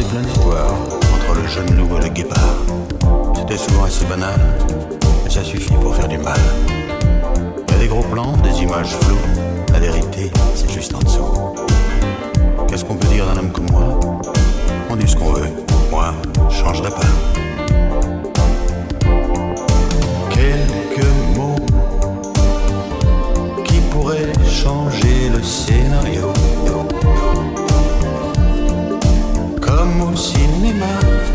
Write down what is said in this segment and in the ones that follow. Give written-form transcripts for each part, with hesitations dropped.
raconté plein d'histoires entre le jeune loup et le guépard. C'était souvent assez banal, mais ça suffit pour faire du mal. Il y a des gros plans, des images floues, la vérité, c'est juste en dessous. Qu'est-ce qu'on peut dire d'un homme comme moi? On dit ce qu'on veut, moi, je changerai pas. Quelques mots qui pourraient changer le scénario. Comme au cinéma,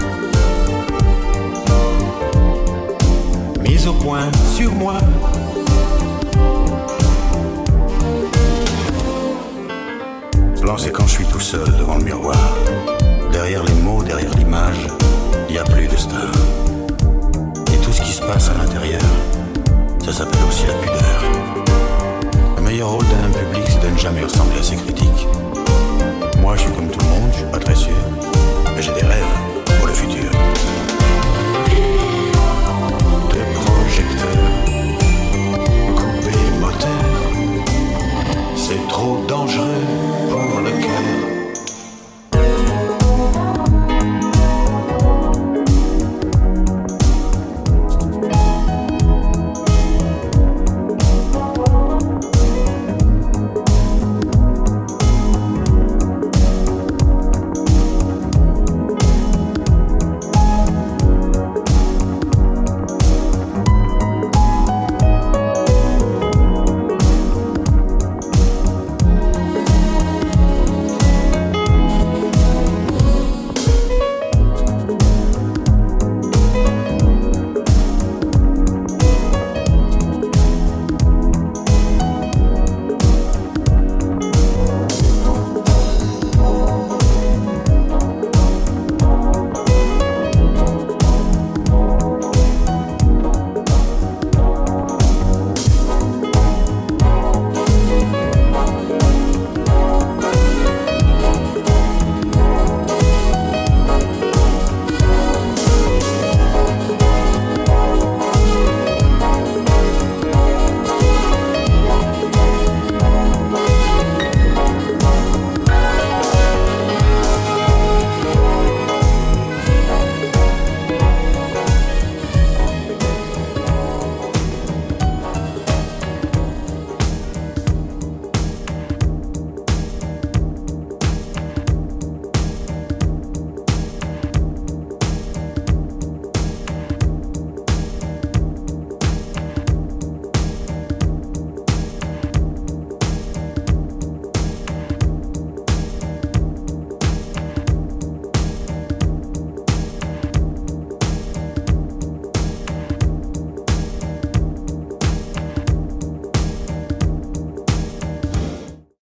mise au point sur moi. Blanc, c'est quand je suis tout seul devant le miroir. Derrière les mots, derrière l'image, il n'y a plus de star. Et tout ce qui se passe à l'intérieur, ça s'appelle aussi la pudeur. Le meilleur rôle d'un homme public, c'est de ne jamais ressembler à ses critiques. Moi, je suis comme tout le monde, je suis pas très sûr, mais j'ai des rêves pour le futur. Des projecteurs, coupés moteurs, c'est trop dangereux.